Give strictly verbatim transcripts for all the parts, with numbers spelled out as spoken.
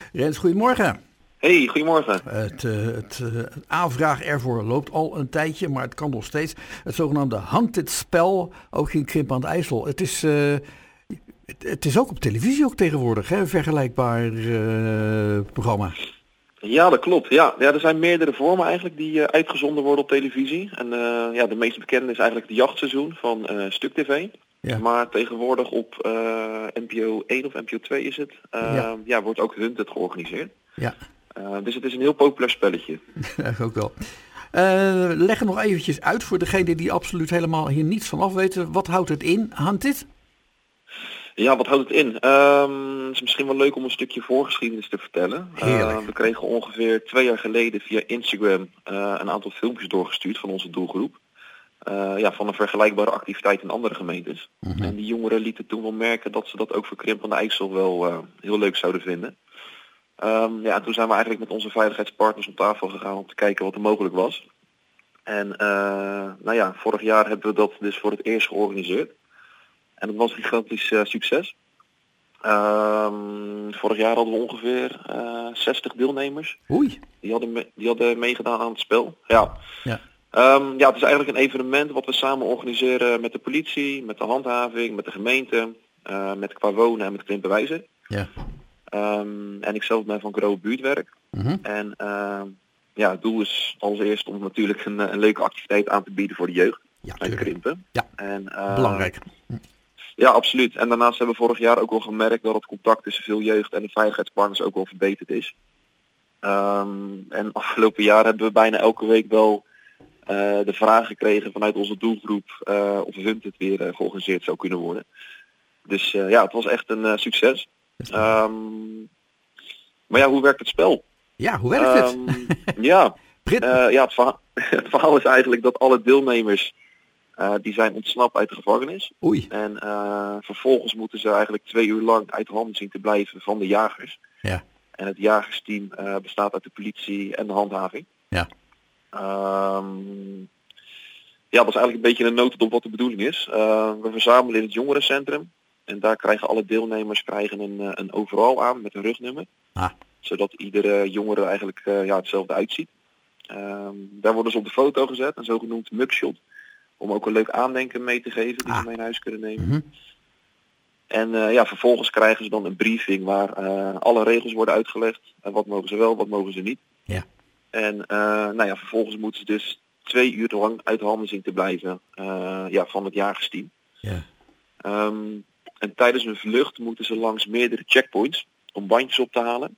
Rens, goedemorgen. Hey, goedemorgen. Het, uh, het uh, aanvraag ervoor loopt al een tijdje, maar het kan nog steeds. Het zogenaamde Hunted spel, ook in Krimpen aan de IJssel. Het is, uh, het, het is ook op televisie ook tegenwoordig, hè? Een vergelijkbaar uh, programma. Ja, dat klopt. Ja. Ja, er zijn meerdere vormen eigenlijk die uh, uitgezonden worden op televisie. En uh, ja, de meest bekende is eigenlijk het jachtseizoen van uh, Stuk T V. Ja. Maar tegenwoordig op uh, N P O één of N P O twee is het, uh, ja. Ja, wordt ook Hunted georganiseerd. Ja. Uh, dus het is een heel populair spelletje. Ja, ook wel. Uh, leg het nog eventjes uit voor degene die absoluut helemaal hier niets van af weten. Wat houdt het in, Hunted? Ja, wat houdt het in? Um, het is misschien wel leuk om een stukje voorgeschiedenis te vertellen. Uh, we kregen ongeveer twee jaar geleden via Instagram uh, een aantal filmpjes doorgestuurd van onze doelgroep. Uh, ja, van een vergelijkbare activiteit in andere gemeentes. Mm-hmm. En die jongeren lieten toen wel merken dat ze dat ook voor Krimpen aan de IJssel wel uh, heel leuk zouden vinden. Um, ja, en toen zijn we eigenlijk met onze veiligheidspartners op tafel gegaan om te kijken wat er mogelijk was. En uh, nou ja, vorig jaar hebben we dat dus voor het eerst georganiseerd. En dat was een gigantisch uh, succes. Um, vorig jaar hadden we ongeveer uh, zestig deelnemers. Oei. Die hadden, me- die hadden meegedaan aan het spel. Ja. Ja. Um, ja, het is eigenlijk een evenement wat we samen organiseren met de politie, met de handhaving, met de gemeente, uh, met Qua Wonen en met Krimpen Wijzer. Ja. Um, en ik zelf ben van Grow Buurtwerk. Mm-hmm. En uh, ja, het doel is als eerst om natuurlijk een, een leuke activiteit aan te bieden voor de jeugd. Ja, uit Krimpen. Ja, en, uh, belangrijk. Ja, absoluut. En daarnaast hebben we vorig jaar ook wel gemerkt dat het contact tussen veel jeugd en de veiligheidspartners ook wel verbeterd is. Um, en afgelopen jaar hebben we bijna elke week wel uh, de vraag gekregen vanuit onze doelgroep uh, of Hunted weer uh, georganiseerd zou kunnen worden. Dus uh, ja, het was echt een uh, succes. Um, maar ja, hoe werkt het spel? Ja, hoe werkt um, het? ja, uh, ja het, verhaal, het verhaal is eigenlijk dat alle deelnemers uh, die zijn ontsnapt uit de gevangenis. Oei. En uh, vervolgens moeten ze eigenlijk twee uur lang uit handen zien te blijven van de jagers. Ja. En het jagersteam uh, bestaat uit de politie en de handhaving. Ja. Um, ja, dat is eigenlijk een beetje een notendop wat de bedoeling is. Uh, we verzamelen in het jongerencentrum. En daar krijgen alle deelnemers krijgen een, een overal aan met een rugnummer. Ah. Zodat iedere jongere eigenlijk uh, ja, hetzelfde uitziet. Um, daar worden ze op de foto gezet, een zogenoemd mugshot. Om ook een leuk aandenken mee te geven die ah. ze mee naar huis kunnen nemen. Mm-hmm. En uh, ja, vervolgens krijgen ze dan een briefing waar uh, alle regels worden uitgelegd. En wat mogen ze wel, wat mogen ze niet. Ja. En uh, nou ja, vervolgens moeten ze dus twee uur lang uit handen zien te blijven uh, ja, van het jagersteam. Ja. Um, en tijdens hun vlucht moeten ze langs meerdere checkpoints om bandjes op te halen.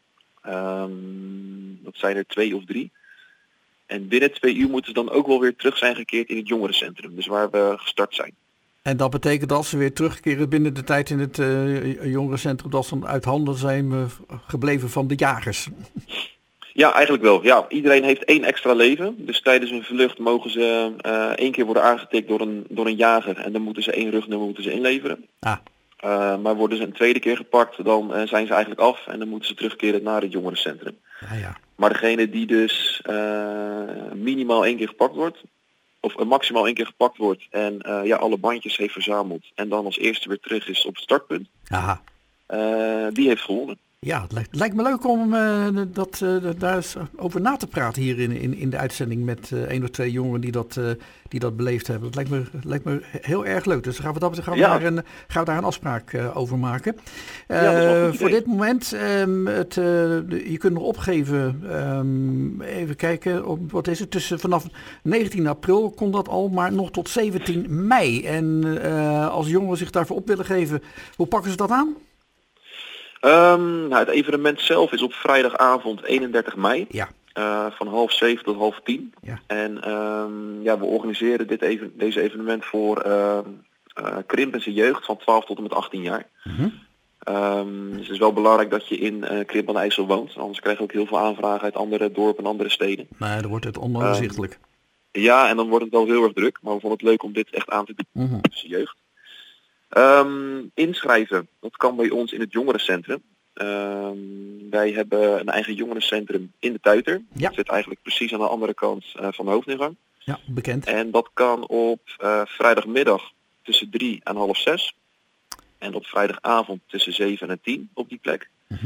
Um, dat zijn er twee of drie. En binnen twee uur moeten ze dan ook wel weer terug zijn gekeerd in het jongerencentrum. Dus waar we gestart zijn. En dat betekent dat ze weer terugkeren binnen de tijd in het uh, jongerencentrum, dat ze uit handen zijn uh, gebleven van de jagers. Ja, eigenlijk wel. Ja, iedereen heeft één extra leven. Dus tijdens hun vlucht mogen ze uh, één keer worden aangetikt door een, door een jager. En dan moeten ze één rugnummer moeten ze inleveren. Ah. Uh, maar worden ze een tweede keer gepakt, dan uh, zijn ze eigenlijk af. En dan moeten ze terugkeren naar het jongerencentrum. Ja, ja. Maar degene die dus uh, minimaal één keer gepakt wordt, of uh, maximaal één keer gepakt wordt en uh, ja, alle bandjes heeft verzameld en dan als eerste weer terug is op het startpunt, Aha. Uh, die heeft gewonnen. Ja, het lijkt, lijkt me leuk om uh, dat, uh, daar eens over na te praten hier in, in, in de uitzending met uh, één of twee jongeren die dat, uh, die dat beleefd hebben. Dat lijkt me, lijkt me heel erg leuk. Dus gaan we, dat, gaan we, ja. daar, een, gaan we daar een afspraak uh, over maken. Uh, ja, voor dit moment, um, het, uh, de, je kunt nog opgeven, um, even kijken, op, wat is het, tussen vanaf negentien april kon dat al, maar nog tot zeventien mei. En uh, als jongeren zich daarvoor op willen geven, hoe pakken ze dat aan? Um, nou, het evenement zelf is op vrijdagavond eenendertig mei. Ja. Uh, van half zeven tot half tien. Ja. En um, ja, we organiseren dit even, deze evenement voor uh, uh, Krimpense jeugd van twaalf tot en met achttien jaar. Mm-hmm. Um, dus het is wel belangrijk dat je in uh, Krimpen aan de IJssel woont. Anders krijg je ook heel veel aanvragen uit andere dorpen en andere steden. Nee, dan wordt het onoverzichtelijk. Um, ja, en dan wordt het wel heel erg druk. Maar we vonden het leuk om dit echt aan te bieden Mm-hmm. tussen jeugd. Um, inschrijven, dat kan bij ons in het jongerencentrum. Um, wij hebben een eigen jongerencentrum in de Tuiter. Ja. Dat zit eigenlijk precies aan de andere kant uh, van de hoofdingang. Ja, bekend. En dat kan op uh, vrijdagmiddag tussen drie en half zes. En op vrijdagavond tussen zeven en tien op die plek. Mm-hmm.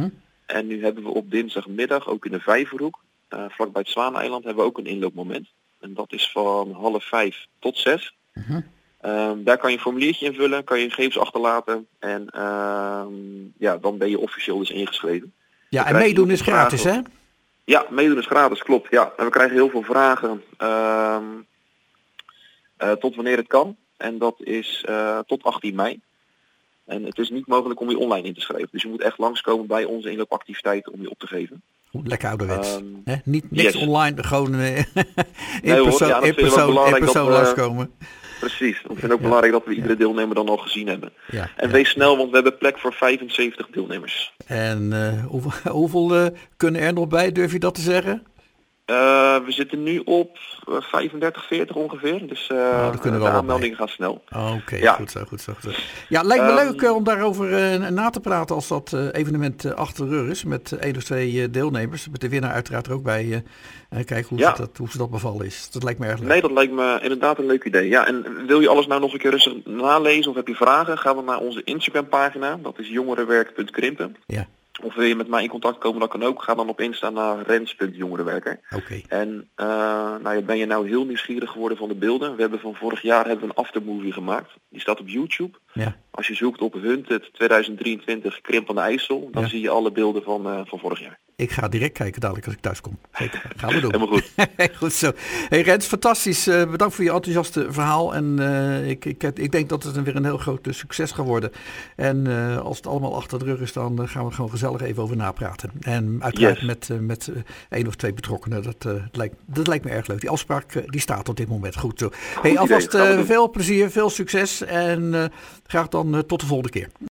En nu hebben we op dinsdagmiddag ook in de Vijverhoek, uh, vlakbij het Zwaaneiland, hebben we ook een inloopmoment. En dat is van half vijf tot zes. Uh-huh. Um, daar kan je een formuliertje invullen, kan je gegevens achterlaten. En uh, ja, dan ben je officieel dus ingeschreven. Ja, en meedoen is gratis, hè? Ja, meedoen is gratis, klopt. Ja. En we krijgen heel veel vragen uh, uh, tot wanneer het kan. En dat is uh, tot achttien mei. En het is niet mogelijk om je online in te schrijven. Dus je moet echt langskomen bij onze inloopactiviteiten om je op te geven. Lekker ouderwets. Um, He? Niet niks yes. online, gewoon uh, in nee, persoon, ja, in persoon, in persoon we, langskomen. Precies. Ik vind het ook ja. belangrijk dat we iedere deelnemer dan al gezien hebben. Ja, en ja. wees snel, want we hebben plek voor vijfenzeventig deelnemers. En uh, hoeveel, hoeveel uh, kunnen er nog bij, durf je dat te zeggen? Uh, we zitten nu op uh, vijfendertig, veertig ongeveer. Dus uh, oh, de aanmeldingen gaan snel. Oh, Oké, okay. ja. goed zo, goed zo. Goed zo. Ja, lijkt me um, leuk uh, om daarover uh, na te praten als dat uh, evenement uh, achter de rug is. Met uh, één of twee uh, deelnemers. Met de winnaar uiteraard er ook bij. Uh, uh, kijken hoe, ja. dat, hoe ze dat bevallen is. Dat lijkt me erg leuk. Nee, dat lijkt me inderdaad een leuk idee. Ja, en wil je alles nou nog een keer rustig nalezen of heb je vragen? Ga dan naar onze Instagram pagina. Dat is jongerenwerk punt krimpen. Ja. Of wil je met mij in contact komen, dat kan ook. Ga dan op Insta naar rens punt jongerenwerker. Okay. En uh, nou, ben je nou heel nieuwsgierig geworden van de beelden. We hebben van vorig jaar hebben we een aftermovie gemaakt. Die staat op YouTube. Ja. Als je zoekt op Hunted tweeduizend drieëntwintig Krimp aan de IJssel, dan ja. zie je alle beelden van, uh, van vorig jaar. Ik ga direct kijken dadelijk als ik thuis kom. Zeker. Gaan we doen. Helemaal goed. Goed zo. Hey Rens, fantastisch. Uh, bedankt voor je enthousiaste verhaal. En uh, ik, ik, ik denk dat het weer een heel groot uh, succes gaat worden. En uh, als het allemaal achter de rug is, dan uh, gaan we gewoon gezellig even over napraten. En uiteraard yes. met, uh, met uh, één of twee betrokkenen. Dat, uh, lijkt, dat lijkt me erg leuk. Die afspraak uh, die staat op dit moment goed zo. Hey, alvast uh, veel plezier, veel succes. En uh, graag dan uh, tot de volgende keer.